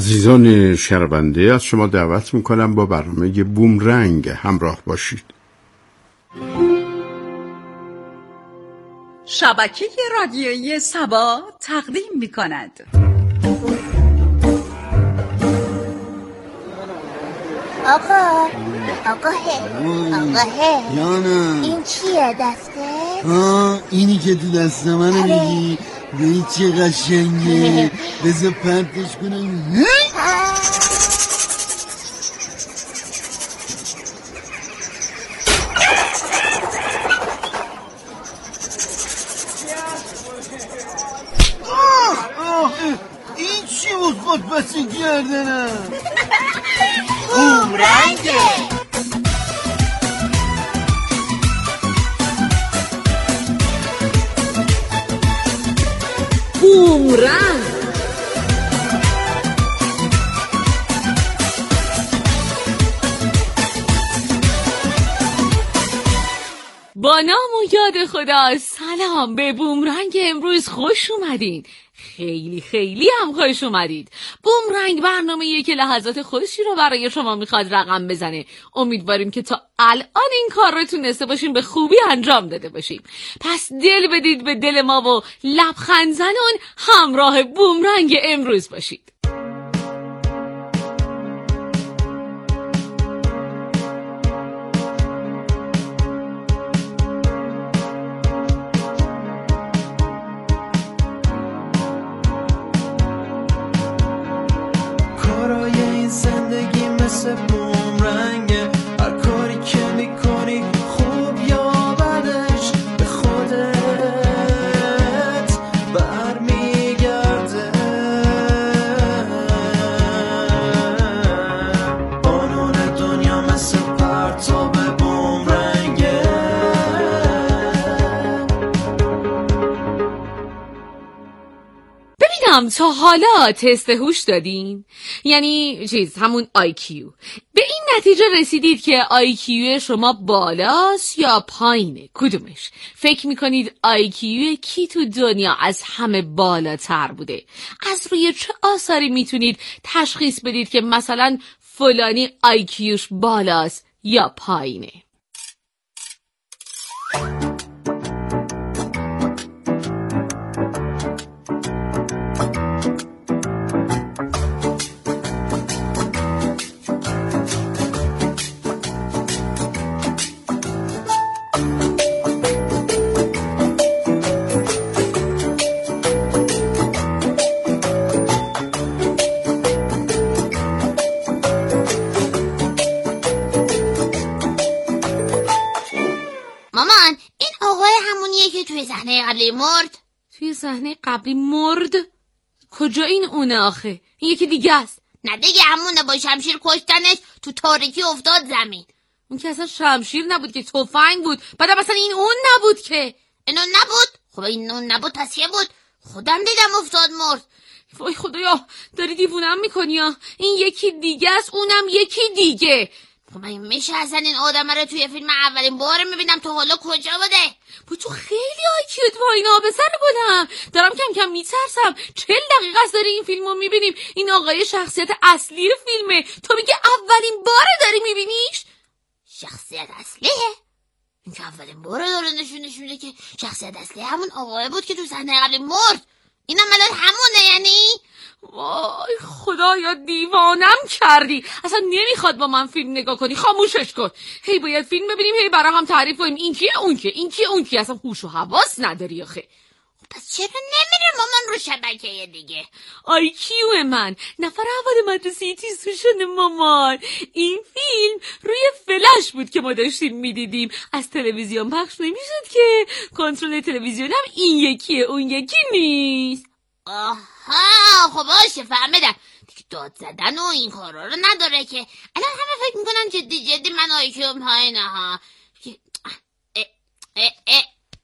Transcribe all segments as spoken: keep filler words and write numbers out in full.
عزیزان شنونده، از شما دعوت میکنم با برنامه بومرنگ همراه باشید. شبکه رادیویی سبا تقدیم میکند. آقا آقا هی آقا هی یانا، این چیه دسته؟ آه اینی که تو دست منو میگی؟ ببین چه قشنگه. بذار پرتش کنم. این چی بود خود بسی کردنم؟ بومرنگه. بومرنگ با نام و یاد خدا. سلام، به بومرنگ امروز خوش اومدین. خیلی خیلی هم خوش اومدید. بومرنگ برنامه‌ایه که لحظات خوشی رو برای شما میخواد رقم بزنه. امیدواریم که تا الان این کار رو تونسته باشیم به خوبی انجام داده باشیم. پس دل بدید به دل ما و لبخند زنون همراه بومرنگ امروز باشید. مثل بومرنگه، هر کاری که میکنی خوب یا بدش به خودت برمیگرده. قانون دنیا مثل پرتاب بومرنگه. ببینم تا حالا تست هوش دادین؟ یعنی چیز همون آی کیو. به این نتیجه رسیدید که آی کیو شما بالاست یا پایینه؟ کدومش؟ فکر میکنید آی کیو کی تو دنیا از همه بالاتر بوده؟ از روی چه آثاری میتونید تشخیص بدید که مثلا فلانی آی کیوش بالاست یا پایینه؟ مامان، این آقای همونیه که توی صحنه قبلی مرد؟ توی صحنه قبلی مرد؟ کجا این اونه آخه؟ این یکی دیگه است. نه دیگه، همونه، با شمشیر کشتنش، تو تاریکی افتاد زمین. اون که اصلا شمشیر نبود که، تفنگ بود. بعدم اصلا این اون نبود که. اینو نبود؟ خب این اون نبود پس یه بود. خودم دیدم افتاد مرد. وای خدایا، داری دیوونم میکنی ها. این یکی دیگه است، اونم یکی دیگه. خب این میشه اصلا این آدم رو توی فیلم اولین بار میبینم، تو حالا کجا بوده؟ با تو خیلی آیکیوت پایین ها، به سر گلم. دارم کم کم میترسم. چل دقیقه است داری این فیلم رو میبینیم. این آقای شخصیت اصلی فیلمه. تو میگه اولین بار داری میبینیش؟ شخصیت اصلیه؟ این که اولین بار داره نشونش میده که شخصیت اصلی همون آقای بود که تو صحنه قبلی مرد. اینم الان همونه یعنی؟ وای خدایا، دیوانم کردی. اصلا نمیخواد با من فیلم نگاه کنی، خاموشش کن. هی باید فیلم ببینیم، هی برای هم تعریف کنیم این کیه اون کیه، این کیه اون کیه. اصلا هوش و حواس نداری آخه. پس چرا نمیره مامان رو شبکه دیگه؟ آی کیو من نفر اول مدرسه تیز شده مامان. این فیلم روی فلش بود که ما داشتیم میدیدیم، از تلویزیون پخش نمیشد که. کنترل تلویزیونم این یکیه اون یکی نیست. آها خب باشه فهمیدم دیگه. داد زدن و این کارا رو نداره که. الان همه فکر میکنن جدی جدی من آیکیوم پایینه ها. ای ای ای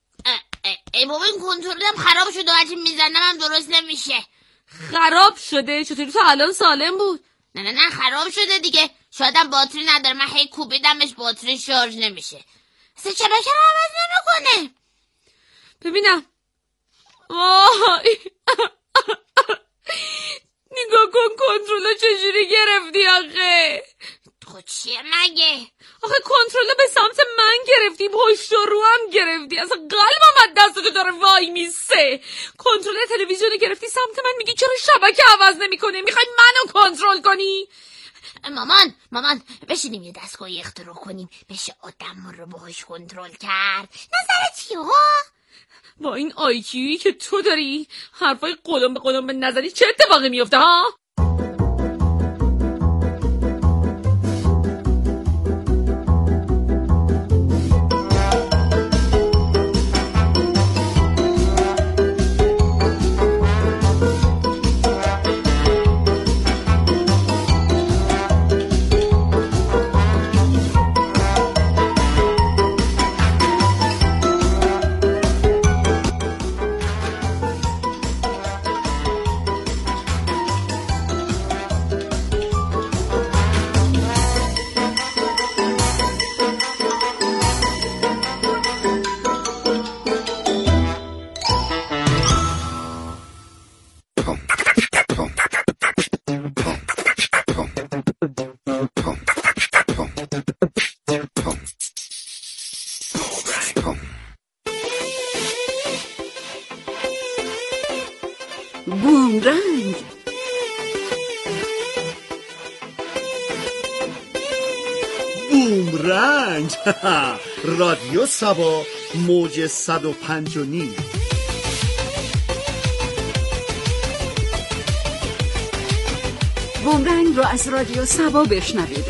ای بابا این کنترلم خراب شده و هرچی میزنم هم درست نمیشه. خراب شده؟ چطوری تو الان سالم بود؟ نه نه نه خراب شده دیگه. شایدم باتری نداره، من هی کوبیدمش باتری شارژ نمیشه. اصلا شبکه رو عوض نمیکنه. ببینم. وای نگاه کن کنترل چجوری گرفتی آخه. تو چیه مگه؟ آخه کنترل به سمت من گرفتی، پشت و رو هم گرفتی، اصلا قلبم از دستتو داره وای میسه. کنترل تلویزیون گرفتی سمت من، میگی چرا شبکه عوض نمیکنه؟ میخوای منو کنترل کنی؟ مامان مامان بشینیم یه دستگاهی اختراع کنیم بشه آدم رو باهاش کنترل کرد. نظرت چیه ها؟ با این آیکیویی که تو داری حرفای قلم به قلم به نظری چه اتفاقی میفته ها؟ بومرنگ. بومرنگ رادیو سبا موج صد و پنج و نیم. بومرنگ رو از رادیو سبا بشنوید.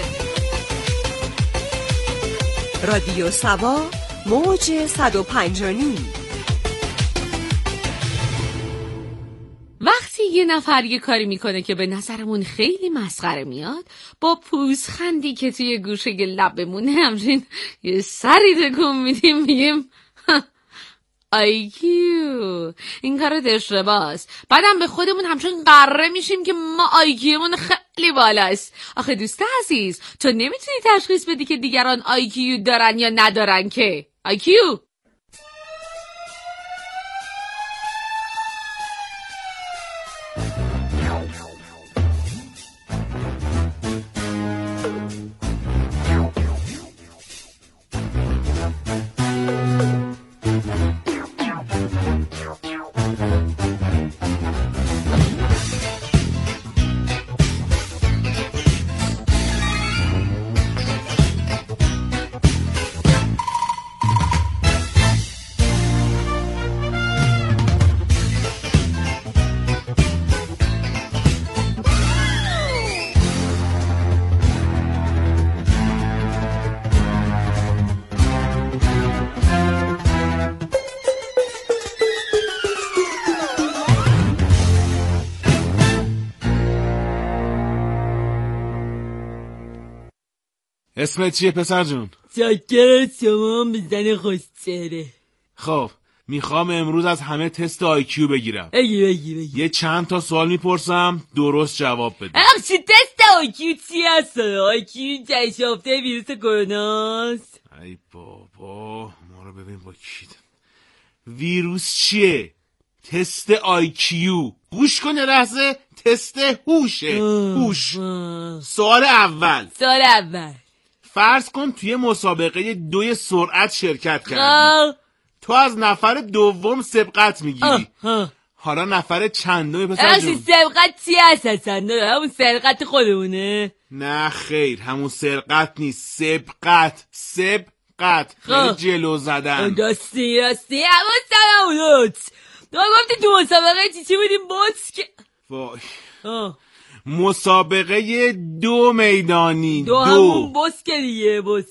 رادیو سبا موج صد و پنج و نیم. وقتی یه نفر یه کاری میکنه که به نظرمون خیلی مسخره میاد، با پوزخندی که توی گوشه لبمونه همچین یه سری تکون میدیم، میگیم آیکیو این کار اشتباهه. بعدم به خودمون همچون قره میشیم که ما آیکیومون خیلی بالاست. آخه دوست عزیز، تو نمیتونی تشخیص بدی که دیگران آیکیو دارن یا ندارن که. آیکیو اسمت چیه پسر جون؟ شاکر شما بزن خوش‌چهره. خب میخوام امروز از همه تست آیکیو بگیرم. بگی بگی بگی. یه چند تا سوال میپرسم درست جواب بده. اخ چی تست آیکیو چی هست؟ آیکیو جشافته ویروس کروناست. ای بابا ما رو ببین با کی. ویروس چیه؟ تست آیکیو. گوش کن یه لحظه. تست هوشه. هوش. سوال اول. سوال اول. فرض کن توی مسابقه دوی سرعت شرکت کردی. تو از نفر دوم سبقت میگیری. حالا نفر چندم پسر جون؟ سبقت چی هست اصلا؟ همون سرقت خودمونه؟ نه خیر، همون سرقت نیست، سبقت. سبقت خیلی جلو زدن. راستی راستی همون سلامونوت. تو گفتی تو مسابقه چی چی بودیم باز که وای مسابقه دو میدانی. دو, دو. همون بسکه دیگه بس.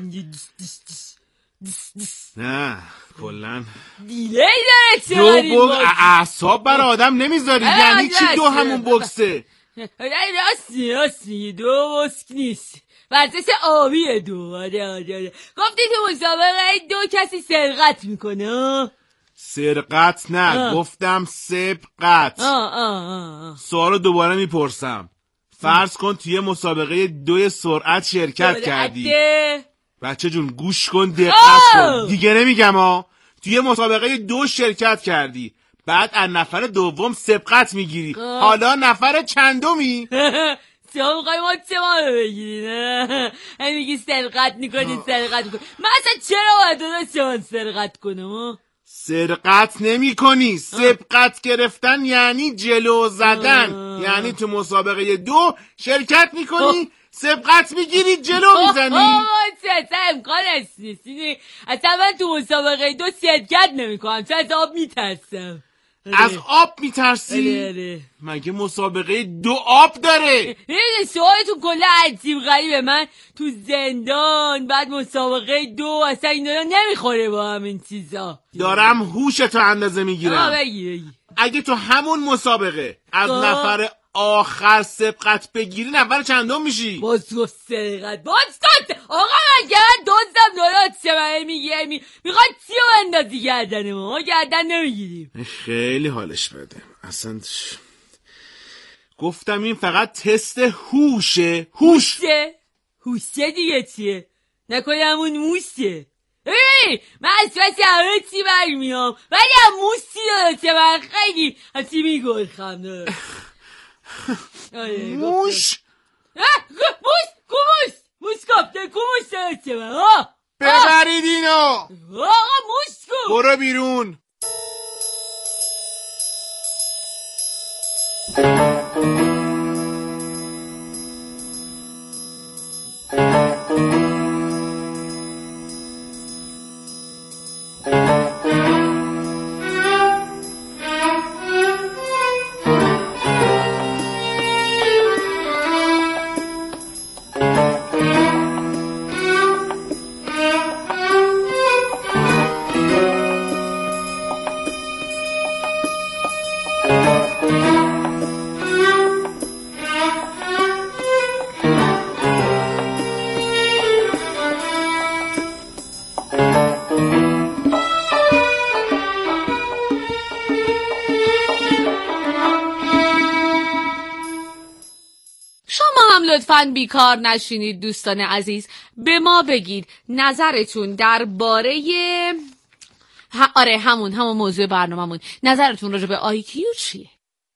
نه کلن دیلی داره چه دو بگ اعصاب بر آدم نمیذاری. یعنی چی دو همون بکسه؟ راستی راستی دو بسک نیست، ورزش آبیه دو. آره آره آره گفتی تو مسابقه دو کسی سرقت میکنه. سرقت نه آه. گفتم سبقت. آه آه آه. سوالو دوباره میپرسم. فرض کن توی مسابقه دوی سرعت شرکت کردی. بچه جون گوش کن دقت کن دیگه نمیگم ها. توی مسابقه دو شرکت کردی، بعد از نفر دوم سبقت میگیری. حالا نفر چندمی؟ شما میخوایی ما چه ما رو بگیری نه؟ هم میگی سرقت میکنی سرقت میکنی. من اصلا چرا باید دادا شما سرقت کنم؟ سرقت نمی کنی. سبقت گرفتن یعنی جلو زدن. آه. یعنی تو مسابقه دو شرکت میکنی، سبقت میگیری، جلو میزنی. آه اصلا امکان نیست. اصلا من تو مسابقه دو شرکت نمی کنم، چون از آب میترسم. از آب میترسی؟ مگه مسابقه دو آب داره؟ سوالتون کلا عجیب غریبه. من تو زندان، بعد مسابقه دو، اصلا این دارم نمیخوره با همین چیزا. دارم هوشتو اندازه میگیرم. بگی بگی. اگه تو همون مسابقه از آه. نفر آخر سبقت بگیری، نفر چندم میشی؟ باز گفت سرقت. باز گفت آقا من گرد دوستم دارد چه من میگه می... میخواد چی رو اندازی گردنه ما؟ ما گردن نمیگیریم. خیلی حالش بده اصلا. گفتم این فقط تست هوشه. هوش هوشه؟ هوشه دیگه چیه؟ نکنه همون موشه. ای من از پس همه چی برمیام، ولی هم موشی داره چه من خیلی هستی میگرخم داره. موش؟ موش کوموش موش کافته کوموش داره چه من. ها ببرید اینو. آقا موش کو برو بیرون. لطفاً بیکار نشینید دوستان عزیز. به ما بگید نظرتون درباره ه... آره همون همون موضوع برنامه‌مون، نظرتون راجع به آی کیو چیه؟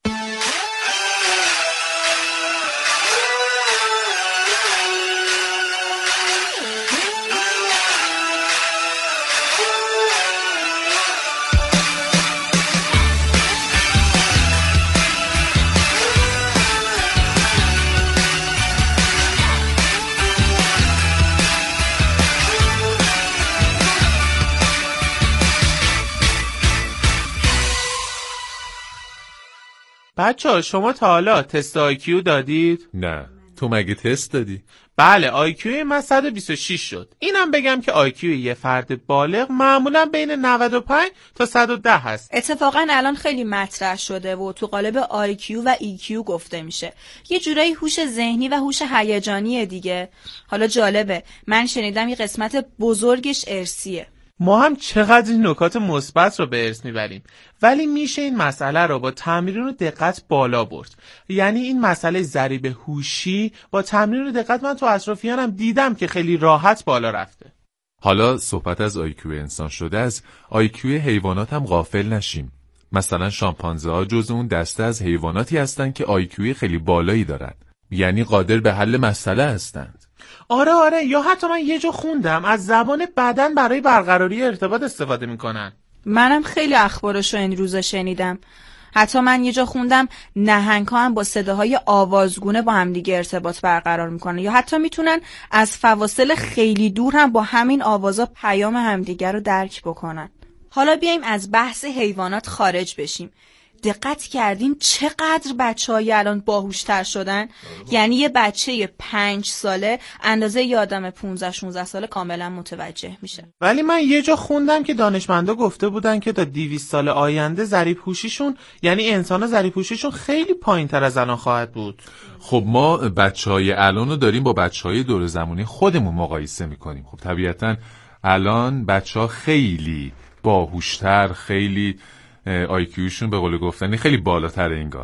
بچه‌ها شما تا حالا تست آی کیو دادید؟ نه. تو مگه تست دادی؟ بله آی کیو من صد و بیست و شش شد. اینم بگم که آی کیو یه فرد بالغ معمولا بین نود و پنج تا صد و ده هست. اتفاقا الان خیلی مطرح شده و تو قالب آی کیو و ای کیو گفته میشه. یه جورایی هوش ذهنی و هوش هیجانی دیگه. حالا جالبه، من شنیدم یه قسمت بزرگش ارثیه. ما هم چقدر این نکات مثبت رو به ارث میبریم، ولی میشه این مسئله رو با تمرین و دقت بالا برد. یعنی این مسئله ضریب هوشی با تمرین و دقت من تو اطرافیانم دیدم که خیلی راحت بالا رفته. حالا صحبت از آی کیو انسان شده، از آی کیو حیوانات هم غافل نشیم. مثلا شامپانزه ها جز اون دسته از حیواناتی هستن که آی کیو خیلی بالایی دارن، یعنی قادر به حل مسئله هستند. آره آره، یا حتی من یه جا خوندم از زبان بدن برای برقراری ارتباط استفاده میکنن. منم خیلی اخبارشو این روزا شنیدم. حتی من یه جا خوندم نهنگ‌ها هم با صداهای آوازگونه با همدیگه ارتباط برقرار میکنن، یا حتی میتونن از فواصل خیلی دور هم با همین آوازا پیام همدیگه رو درک بکنن. حالا بیایم از بحث حیوانات خارج بشیم. دقت کردیم چقدر بچه‌های الان باهوشتر شدن؟ یعنی یه بچه پنج ساله اندازه یه آدم پونزده شانزده ساله کاملا متوجه میشه. ولی من یه جا خوندم که دانشمندا گفته بودن که تا دویست سال آینده ضریب هوشیشون، یعنی انسانا ضریب هوشیشون خیلی پایین‌تر از الان خواهد بود. خب ما بچه‌های الان رو داریم با بچه‌های دور زمانی خودمون مقایسه میکنیم. خب طبیعتاً الان بچه‌ها خیلی باهوشتر، خیلی آی کیوشون به قول گفتنی خیلی بالاتر انگار.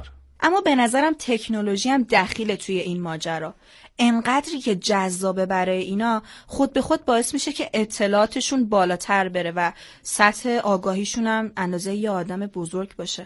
اما به نظرم تکنولوژی هم دخیله توی این ماجرا. انقدری که جذابه برای اینا، خود به خود باعث میشه که اطلاعاتشون بالاتر بره و سطح آگاهیشون هم اندازه یه آدم بزرگ باشه.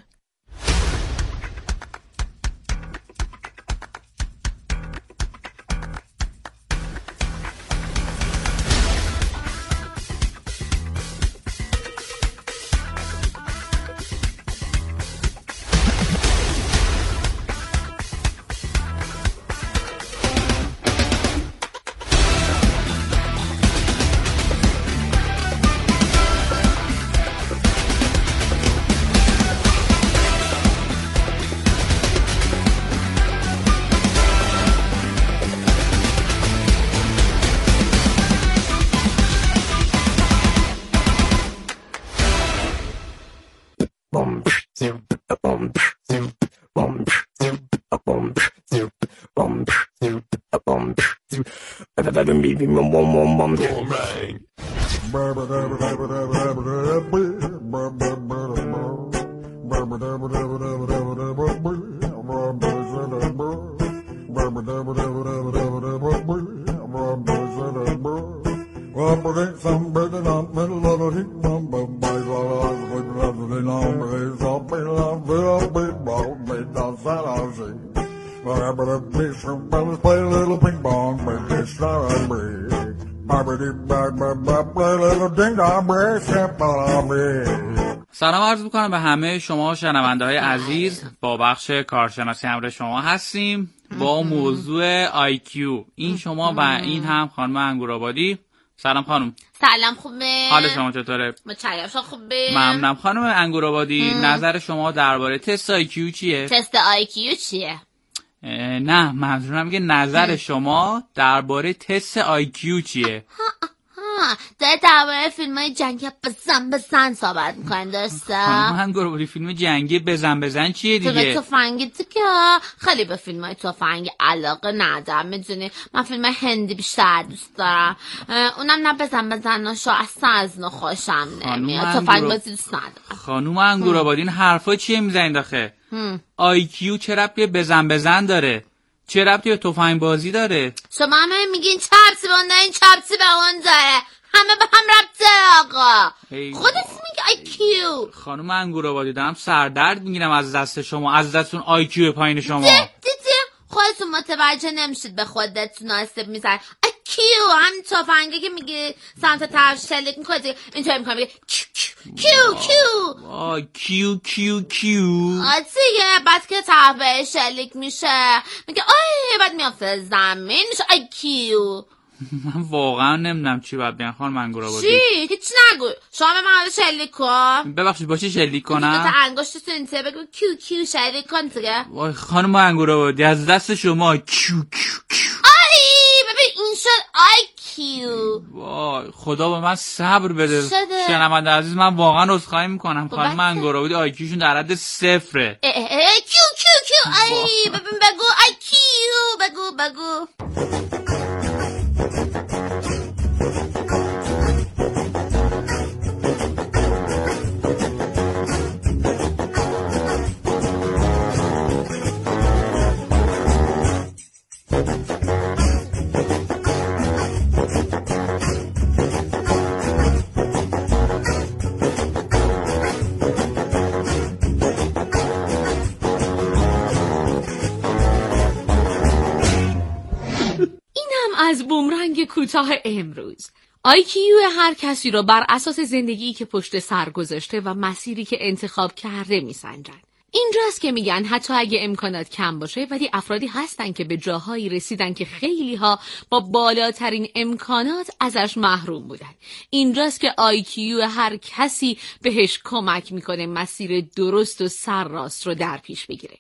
سلام عرض میکنم به همه شما شنونده های عزیز. با بخش کارشناسی همراه شما هستیم با موضوع آی کیو. این شما و این هم خانم انگورآبادی. سلام خانم. سلام، خوبه؟ حال شما چطوره؟ متشکرم. شما خوبه؟ ممنونم. خانم انگورآبادی، نظر شما درباره تست آی کیو چیه؟ تست آی کیو چیه؟ نه، منظورم میگه نظر شما درباره تست آی کیو چیه؟ ها ها داره درباره فیلم های جنگی بزن بزن صحبت میکنن، درسته؟ خانم انگورآبادی، فیلم جنگی بزن بزن چیه دیگه؟ فیلم تفنگی تو که خیلی به فیلم های تفنگی علاقه ندارم، میدونی من فیلم های هندی بیشتر دوست دارم، اونم نه بزن بزن شو اصلا از نو خوشم نمیاد، تفنگ بازی دوست ندارم. خانم انگورآبادی این حرفا چیه میزنید آخه؟ آی کیو چه ربطی به بزن بزن داره؟ چه ربطی به تفنگ بازی داره؟ شما همه میگین چپسی به اون داره، این چپسی به اون داره، همه به هم ربط داره آقا. خودت میگی آی کیو. خانم انگورآبادی دارم سردرد میگیرم از دست شما، از دستون آی کیو پایین شما. دیدی خودتون متوجه نمیشید به خودتون آسیب میزنید. آی کیو همین تفنگی که میگی سمت طرف شلیک میکنه اینطوری میکنه میگه کیو کیو آ کیو کیو کیو. آتیه بعد که طرف به شلیک میشه میگه آی بعد میافته زمین میشه آی کیو. من واقعا نمیدونم چی باید بگم خانم انگورآبادی. چی؟ هیچ نگو. شما به من شلیک کن. ببخشید با چی شلیک کنم؟ تا انگشتتون اینطوری بگو کیو کیو شلیک کن دیگه. وای خانم انگورآبادی از دست شما کیو کیو کیو. آی ببین این شد آی کیو. وای خدا به من صبر بده. شنونده عزیز من واقعا عذرخواهی میکنم. خانم انگورآبادی آی کیوشون در حد صفره. اه اه اه کیو کیو کیو. آی ببین بگو آی کیو بگو بگو. از بومرنگ کوتاه امروز. آی کیو هر کسی رو بر اساس زندگی که پشت سر گذاشته و مسیری که انتخاب کرده میسنجن. اینجاست که میگن حتی اگه امکانات کم باشه ولی افرادی هستن که به جاهایی رسیدن که خیلی ها با بالاترین امکانات ازش محروم بودن. اینجاست که آی کیو هر کسی بهش کمک میکنه مسیر درست و سرراست رو در پیش بگیره.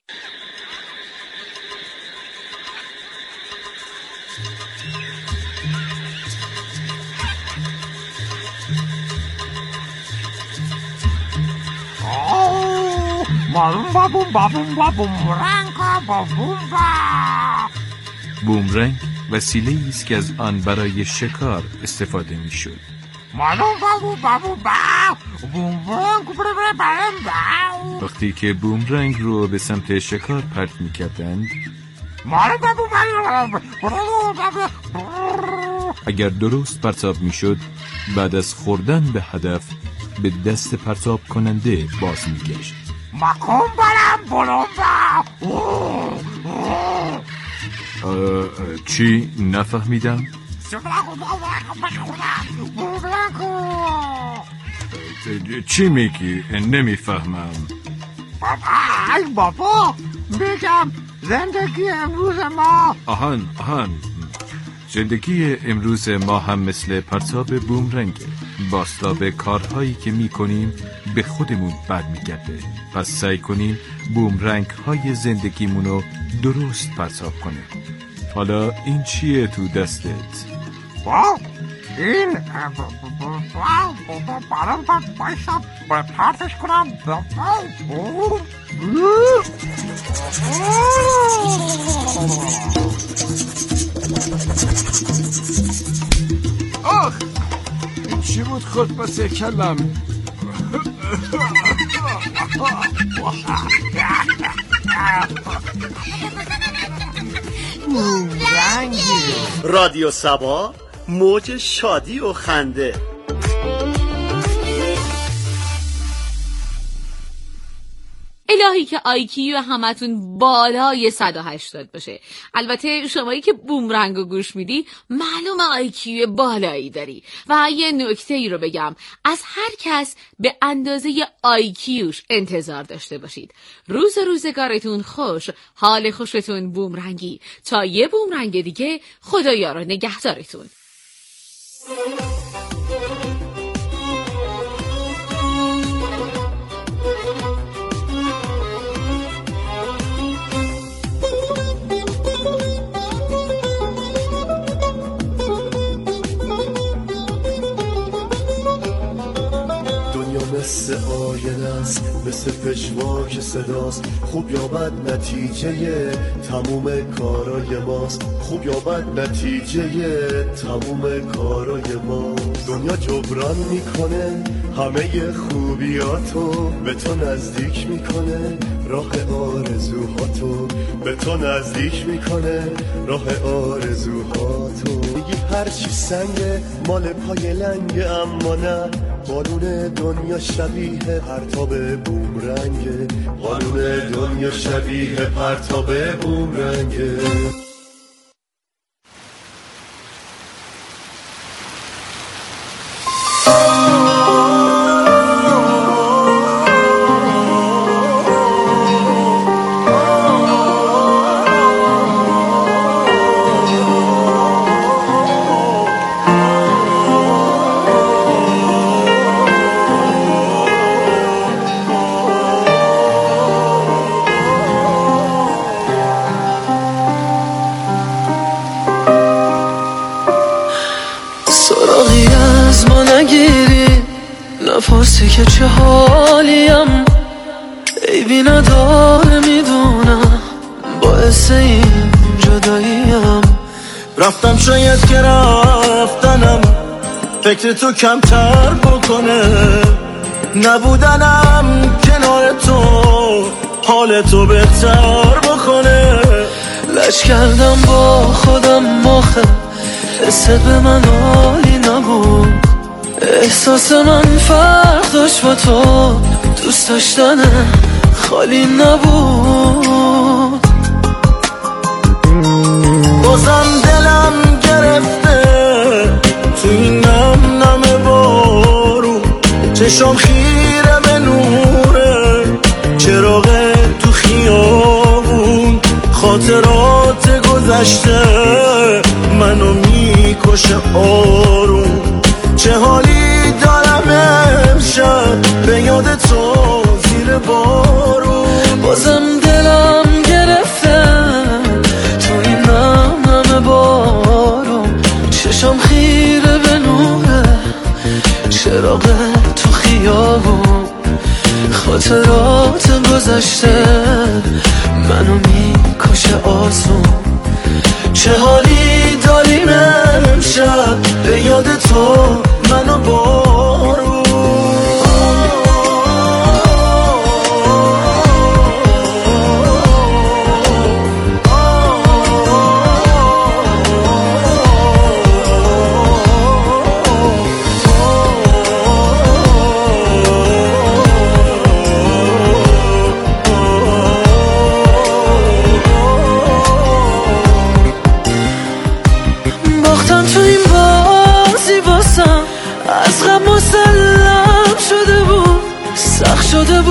بومرنگ وسیله‌ای است که از آن برای شکار استفاده می‌شد. وقتی که بومرنگ رو به سمت شکار پرت می‌کردند، اگر درست پرتاب می‌شد، بعد از خوردن به هدف به دست پرتاب کننده باز می‌گشت. چی؟ نفهمیدم؟ چی میگی؟ نمیفهمم. ای بابا میگم زندگی امروز ما آهان آهان زندگی امروز ما هم مثل پرتاب بومرنگه. بازتاب کارهایی که میکنیم به خودمون برمیگرده. پس سعی کنیم بومرنگ های زندگیمونو درست پرتاب کنیم. حالا این چیه تو دستت؟ واو این برام بایستم پرتش کنم. آخ این چی بود خود بس کلم؟ رادیو سبا، موج شادی و خنده. الهی که آیکیو همتون بالای صد و هشتاد باشه. البته شمایی که بومرنگو گوش میدی معلوم آیکیو بالایی داری. و یه نکته ای رو بگم، از هر کس به اندازه آیکیوش انتظار داشته باشید. روز روزگارتون خوش، حال خوشتون بومرنگی. تا یه بومرنگ دیگه، خدایا نگهدارتون. مثل آینه است، مثل پژواک صداست. خوب یا بد نتیجه تموم کارای ماست. خوب یا بد نتیجه تموم کارای ماست. دنیا جبران میکنه همه خوبیاتو، به تو نزدیک میکنه راه آرزوهاتو، به تو نزدیک میکنه راه آرزوهاتو. میگی هرچی سنگه مال پای لنگه، اما نه، بالون دنیا شبیه پرتاب بومرنگه. بالون دنیا شبیه پرتاب بومرنگه. نپرسی که چه حالیم، عیبی نداره میدونم، باعث این جداییم. رفتم شاید که رفتنم فکر تو کمتر بکنه، نبودنم کنار تو حال تو بهتر بکنه. لج کردم با خودم آخه حست به من عالی نبود. احساس من فرق داشت با تو، دوست داشتن خالی نبود. بازم دلم گرفته تو این نم نم بارون، چشم خیره به نوره چراغ تو خیابون. خاطرات گذشته منو میکشه آروم. چه حالی دارم امشب به یاد تو زیر بارون. بازم دلم گرفته تو این نم نم بارون، چشم خیره به نوره چراغ تو خیابون. خاطرات گذشته منو میکشه آسون. چه حالی داریم امشب به یاد تو منو بارون.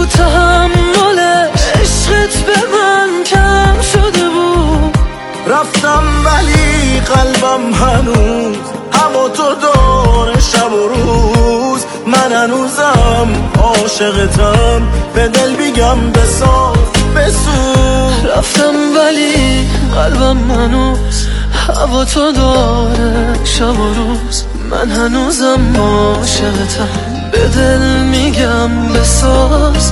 تحمل عشقت به من کم شده بود. رفتم ولی قلبم هنوز هوا تو داره شب و روز. من هنوزم عاشقتم به دل میگم بساز بسوز. رفتم ولی قلبم هنوز هوا تو داره شب و روز. من هنوزم عاشقتم به دل میگم بساز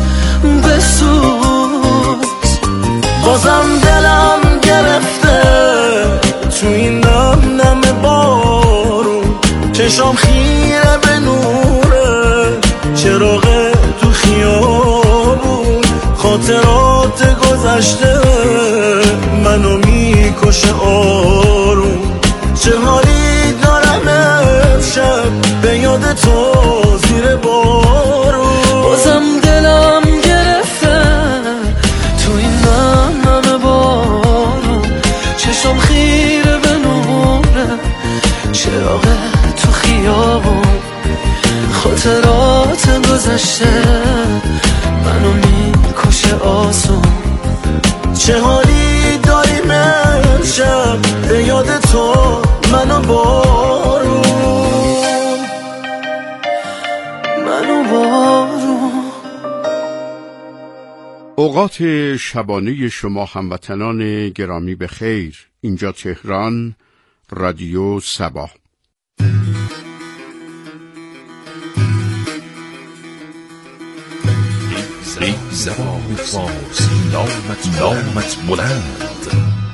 بسوز. بازم دلم گرفته تو این نم نم بارون. چشام خیره به نوره چراغ تو خیابون. خاطرات گذشته منو میکشه آروم. چه حالی دارم امشب به یاد تو زیر بارون. بازم دلم گرفته تو این نم نم بارون. چشم خیره به نوره چراغ تو خیابون. خاطرات گذشته منو میکشه آسون. چه حالی داریم امشب به یاد تو منو بارون. منو بارون. اوقات شبانه شما هموطنان گرامی به خیر. اینجا تهران، رادیو صبا. ای زبان فارسی نامت نامت بلند،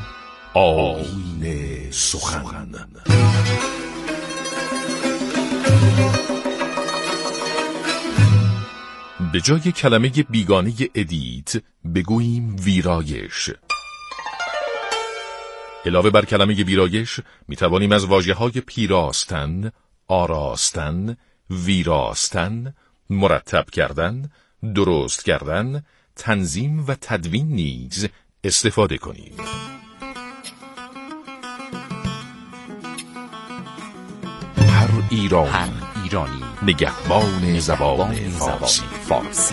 آیین سخن. به جای کلمه بیگانه ادیت بگوییم ویرایش. علاوه بر کلمه ویرایش می توانیم از واژه‌های پیراستن، آراستن، ویراستن، مرتب کردن، درست کردن، تنظیم و تدوین نیز استفاده کنیم. هر ایران، هر ایرانی نگهبان زبان فارسی. فارسی.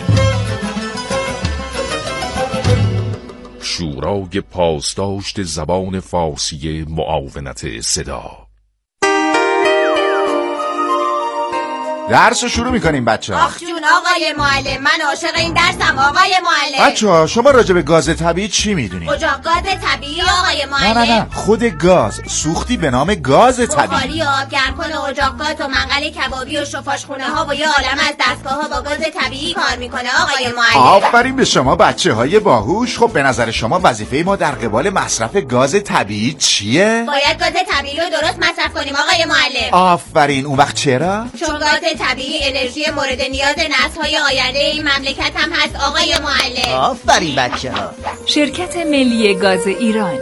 شورای پاسداشت زبان فارسی معاونت صدا. درس رو شروع میکنیم بچه ها. آخ جون آقای معلم، من عاشق این درسم آقای معلم. بچه ها شما راجع به گاز طبیعی چی میدونید؟ اجاق گاز طبیعی آقای معلم. نه نه نه خود گاز، سوختی به نام گاز طبیعی. بخاری و آب گرمکن و اجاق گاز و منقل کبابی و شفاشخونه ها و یه عالم از دستگاه ها با گاز طبیعی کار میکنه آقای معلم. آفرین به شما بچه های باهوش. خب به نظر شما وظیفه ما در قبال مصرف گاز طبیعی چیه؟ باید گاز طبیعی رو درست مصرف کنیم آقای معلم. آفرین. اون وقت چرا؟ چون گاز طبیعی انرژی مورد نیاز نسل‌های آینده این مملکت هم هست آقای معلم. آفرین بچه‌ها. شرکت ملی گاز ایران.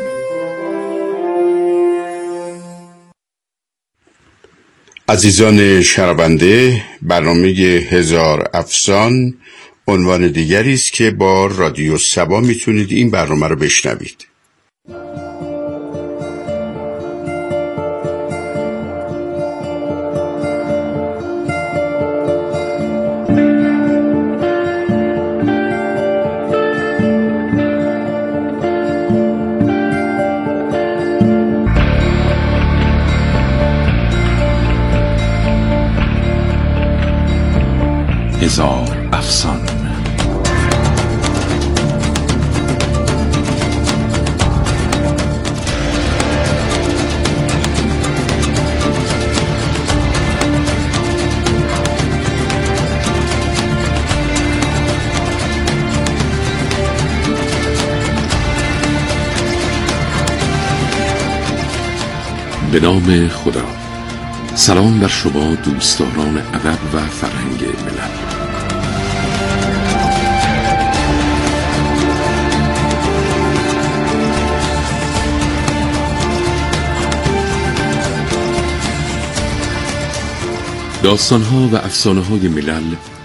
عزیزان شنونده، برنامه هزار افسان عنوان دیگری است که با رادیو صبا میتونید این برنامه رو بشنوید. هزار افسان. به نام خدا. سلام بر شما دوستداران ادب و فرهنگ ملل. داستان‌ها و افسانه‌های ملل